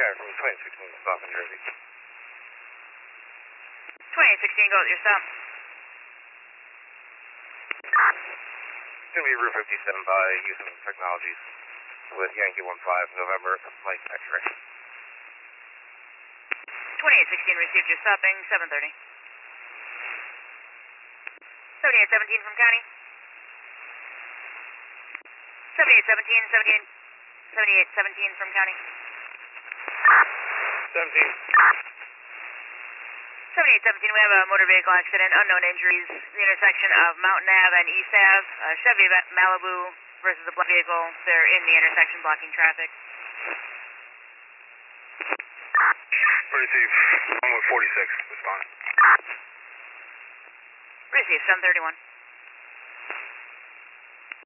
Karen from 2016 stop in Jersey. 2016, go with your stop. It's going to be Route 57 by Houston Technologies with Yankee 15 November Mike X-ray. 2816 received your stopping, 730. 7817 from county. 7817, 7817 from county. 17. 7817, we have a motor vehicle accident, unknown injuries, the intersection of Mountain Ave and East Ave, Chevy Malibu versus the black vehicle. They're in the intersection blocking traffic. Receive 1146, respond. Receive 731.